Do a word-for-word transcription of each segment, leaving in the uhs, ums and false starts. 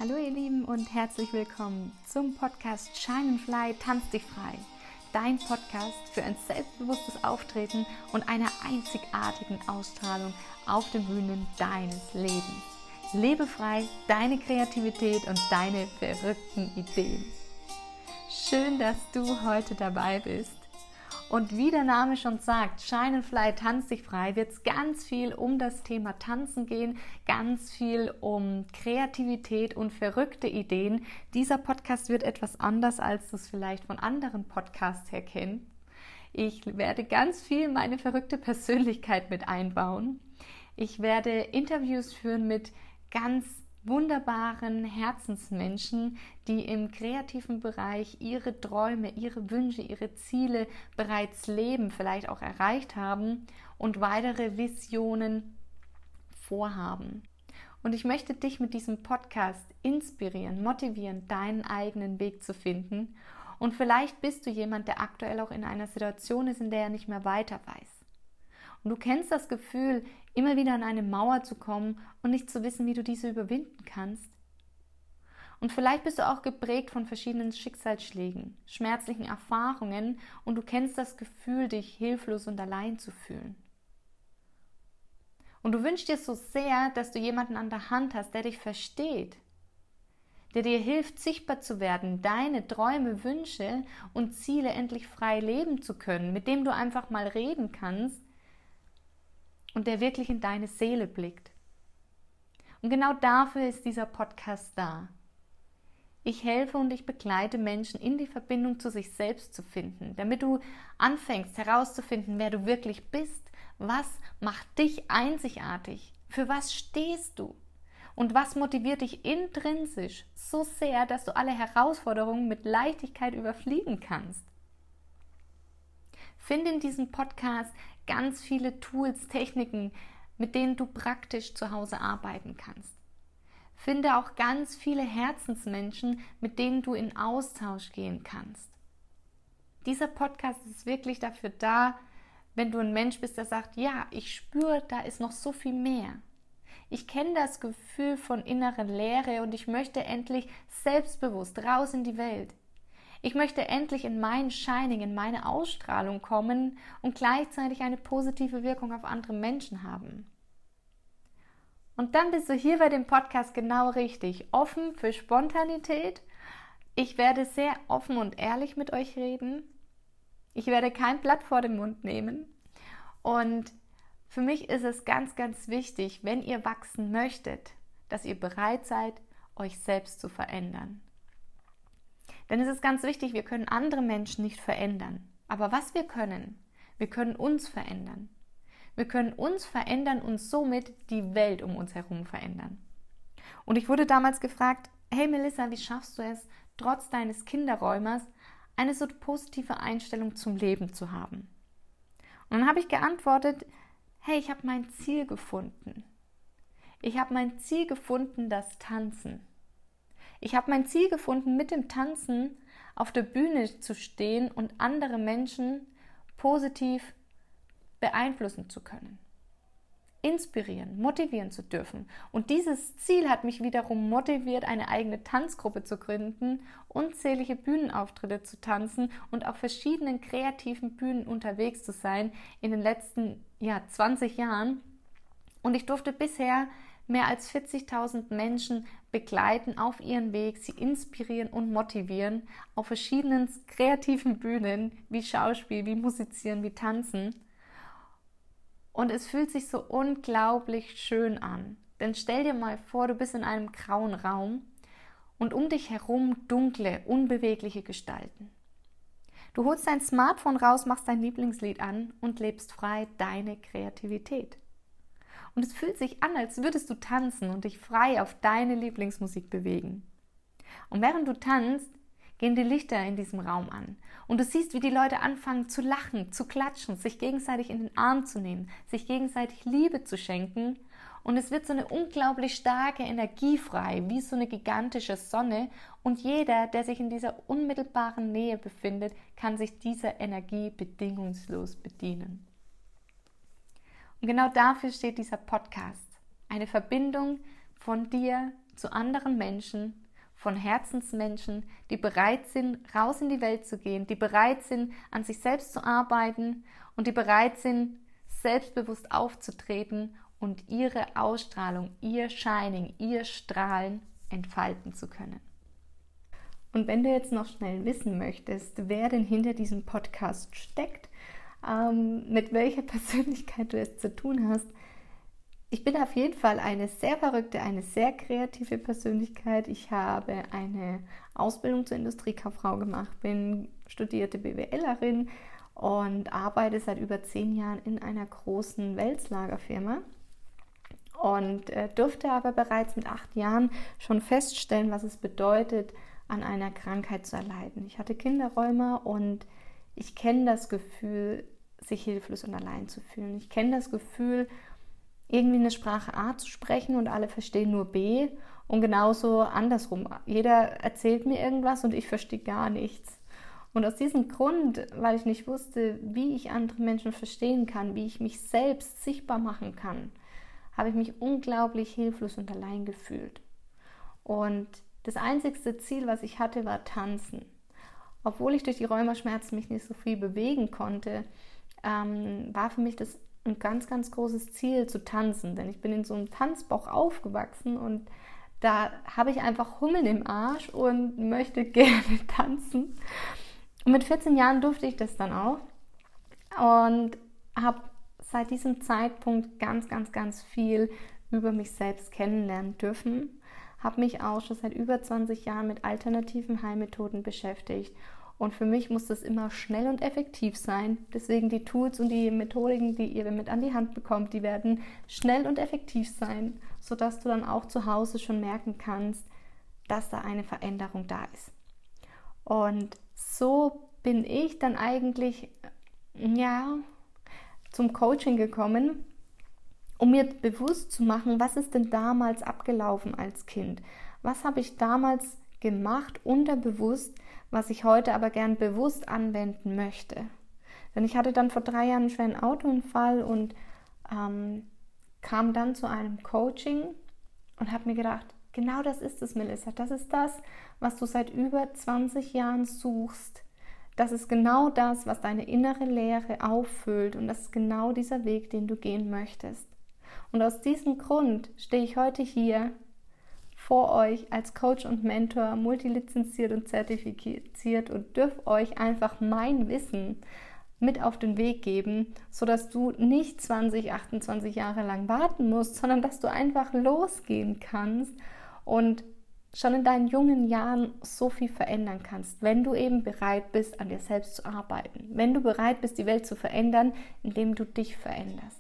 Hallo ihr Lieben und herzlich willkommen zum Podcast Shine and Fly, tanz dich frei. Dein Podcast für ein selbstbewusstes Auftreten und eine einzigartigen Ausstrahlung auf den Bühnen deines Lebens. Lebe frei, deine Kreativität und deine verrückten Ideen. Schön, dass du heute dabei bist. Und wie der Name schon sagt, Shine and Fly, tanz dich frei, wird es ganz viel um das Thema Tanzen gehen, ganz viel um Kreativität und verrückte Ideen. Dieser Podcast wird etwas anders, als du es vielleicht von anderen Podcasts her kennst. Ich werde ganz viel meine verrückte Persönlichkeit mit einbauen. Ich werde Interviews führen mit ganz wunderbaren Herzensmenschen, die im kreativen Bereich ihre Träume, ihre Wünsche, ihre Ziele bereits leben, vielleicht auch erreicht haben und weitere Visionen vorhaben. Und ich möchte dich mit diesem Podcast inspirieren, motivieren, deinen eigenen Weg zu finden. Und vielleicht bist du jemand, der aktuell auch in einer Situation ist, in der er nicht mehr weiter weiß. Und du kennst das Gefühl, immer wieder an eine Mauer zu kommen und nicht zu wissen, wie du diese überwinden kannst. Und vielleicht bist du auch geprägt von verschiedenen Schicksalsschlägen, schmerzlichen Erfahrungen und du kennst das Gefühl, dich hilflos und allein zu fühlen. Und du wünschst dir so sehr, dass du jemanden an der Hand hast, der dich versteht, der dir hilft, sichtbar zu werden, deine Träume, Wünsche und Ziele endlich frei leben zu können, mit dem du einfach mal reden kannst, und der wirklich in deine Seele blickt. Und genau dafür ist dieser Podcast da. Ich helfe und ich begleite Menschen in die Verbindung zu sich selbst zu finden, damit du anfängst herauszufinden, wer du wirklich bist, was macht dich einzigartig, für was stehst du und was motiviert dich intrinsisch so sehr, dass du alle Herausforderungen mit Leichtigkeit überfliegen kannst. Finde in diesem Podcast ganz viele Tools, Techniken, mit denen du praktisch zu Hause arbeiten kannst. Finde auch ganz viele Herzensmenschen, mit denen du in Austausch gehen kannst. Dieser Podcast ist wirklich dafür da, wenn du ein Mensch bist, der sagt, ja, ich spüre, da ist noch so viel mehr. Ich kenne das Gefühl von innerer Leere und ich möchte endlich selbstbewusst raus in die Welt. Ich möchte endlich in mein Shining, in meine Ausstrahlung kommen und gleichzeitig eine positive Wirkung auf andere Menschen haben. Und dann bist du hier bei dem Podcast genau richtig, offen für Spontanität. Ich werde sehr offen und ehrlich mit euch reden. Ich werde kein Blatt vor den Mund nehmen. Und für mich ist es ganz, ganz wichtig, wenn ihr wachsen möchtet, dass ihr bereit seid, euch selbst zu verändern. Denn es ist ganz wichtig, wir können andere Menschen nicht verändern. Aber was wir können, wir können uns verändern. Wir können uns verändern und somit die Welt um uns herum verändern. Und ich wurde damals gefragt, hey Melissa, wie schaffst du es, trotz deines Kinderrheumers eine so positive Einstellung zum Leben zu haben? Und dann habe ich geantwortet, hey, ich habe mein Ziel gefunden. Ich habe mein Ziel gefunden, das Tanzen. Ich habe mein Ziel gefunden, mit dem Tanzen auf der Bühne zu stehen und andere Menschen positiv beeinflussen zu können, inspirieren, motivieren zu dürfen. Und dieses Ziel hat mich wiederum motiviert, eine eigene Tanzgruppe zu gründen, unzählige Bühnenauftritte zu tanzen und auf verschiedenen kreativen Bühnen unterwegs zu sein in den letzten ja, zwanzig Jahren. Und ich durfte bisher mehr als vierzigtausend Menschen begleiten auf ihren Weg, sie inspirieren und motivieren auf verschiedenen kreativen Bühnen, wie Schauspiel, wie Musizieren, wie Tanzen. Und es fühlt sich so unglaublich schön an. Denn stell dir mal vor, du bist in einem grauen Raum und um dich herum dunkle, unbewegliche Gestalten. Du holst dein Smartphone raus, machst dein Lieblingslied an und lebst frei deine Kreativität. Und es fühlt sich an, als würdest du tanzen und dich frei auf deine Lieblingsmusik bewegen. Und während du tanzt, gehen die Lichter in diesem Raum an. Und du siehst, wie die Leute anfangen zu lachen, zu klatschen, sich gegenseitig in den Arm zu nehmen, sich gegenseitig Liebe zu schenken. Und es wird so eine unglaublich starke Energie frei, wie so eine gigantische Sonne. Und jeder, der sich in dieser unmittelbaren Nähe befindet, kann sich dieser Energie bedingungslos bedienen. Und genau dafür steht dieser Podcast. Eine Verbindung von dir zu anderen Menschen, von Herzensmenschen, die bereit sind, raus in die Welt zu gehen, die bereit sind, an sich selbst zu arbeiten und die bereit sind, selbstbewusst aufzutreten und ihre Ausstrahlung, ihr Shining, ihr Strahlen entfalten zu können. Und wenn du jetzt noch schnell wissen möchtest, wer denn hinter diesem Podcast steckt, ähm, mit welcher Persönlichkeit du es zu tun hast, ich bin auf jeden Fall eine sehr verrückte, eine sehr kreative Persönlichkeit. Ich habe eine Ausbildung zur Industriekauffrau gemacht, bin studierte BWLerin und arbeite seit über zehn Jahren in einer großen Wälzlagerfirma und äh, durfte aber bereits mit acht Jahren schon feststellen, was es bedeutet, an einer Krankheit zu erleiden. Ich hatte Kinderrheuma und ich kenne das Gefühl, sich hilflos und allein zu fühlen. Ich kenne das Gefühl, irgendwie eine Sprache A zu sprechen und alle verstehen nur B und genauso andersrum. Jeder erzählt mir irgendwas und ich verstehe gar nichts. Und aus diesem Grund, weil ich nicht wusste, wie ich andere Menschen verstehen kann, wie ich mich selbst sichtbar machen kann, habe ich mich unglaublich hilflos und allein gefühlt. Und das einzigste Ziel, was ich hatte, war Tanzen. Obwohl ich durch die Rheumaschmerzen mich nicht so viel bewegen konnte, ähm, war für mich das ein ganz, ganz großes Ziel zu tanzen, denn ich bin in so einem Tanzbauch aufgewachsen und da habe ich einfach Hummeln im Arsch und möchte gerne tanzen. Und mit vierzehn Jahren durfte ich das dann auch und habe seit diesem Zeitpunkt ganz, ganz, ganz viel über mich selbst kennenlernen dürfen, habe mich auch schon seit über zwanzig Jahren mit alternativen Heilmethoden beschäftigt. Und für mich muss das immer schnell und effektiv sein. Deswegen die Tools und die Methodiken, die ihr mit an die Hand bekommt, die werden schnell und effektiv sein, sodass du dann auch zu Hause schon merken kannst, dass da eine Veränderung da ist. Und so bin ich dann eigentlich ja, zum Coaching gekommen, um mir bewusst zu machen, was ist denn damals abgelaufen als Kind? Was habe ich damals gemacht, unterbewusst, was ich heute aber gern bewusst anwenden möchte. Denn ich hatte dann vor drei Jahren einen schweren Autounfall und ähm, kam dann zu einem Coaching und habe mir gedacht, genau das ist es, Melissa. Das ist das, was du seit über zwanzig Jahren suchst. Das ist genau das, was deine innere Leere auffüllt und das ist genau dieser Weg, den du gehen möchtest. Und aus diesem Grund stehe ich heute hier vor euch als Coach und Mentor, multilizenziert und zertifiziert und dürfe euch einfach mein Wissen mit auf den Weg geben, sodass du nicht zwanzig, achtundzwanzig Jahre lang warten musst, sondern dass du einfach losgehen kannst und schon in deinen jungen Jahren so viel verändern kannst, wenn du eben bereit bist, an dir selbst zu arbeiten, wenn du bereit bist, die Welt zu verändern, indem du dich veränderst.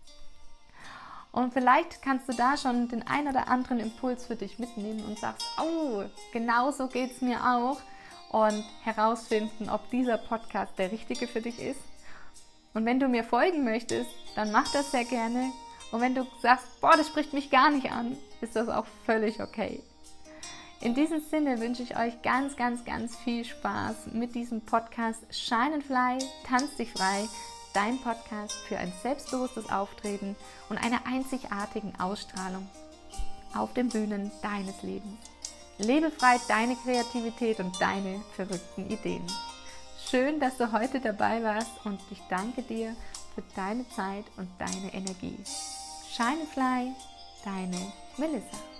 Und vielleicht kannst du da schon den ein oder anderen Impuls für dich mitnehmen und sagst, oh, genau so geht es mir auch und herausfinden, ob dieser Podcast der richtige für dich ist. Und wenn du mir folgen möchtest, dann mach das sehr gerne. Und wenn du sagst, boah, das spricht mich gar nicht an, ist das auch völlig okay. In diesem Sinne wünsche ich euch ganz, ganz, ganz viel Spaß mit diesem Podcast Shine and Fly, tanz dich frei, dein Podcast für ein selbstbewusstes Auftreten und eine einzigartigen Ausstrahlung auf den Bühnen deines Lebens. Lebe frei deine Kreativität und deine verrückten Ideen. Schön, dass du heute dabei warst und ich danke dir für deine Zeit und deine Energie. Shine and Fly, deine Melissa.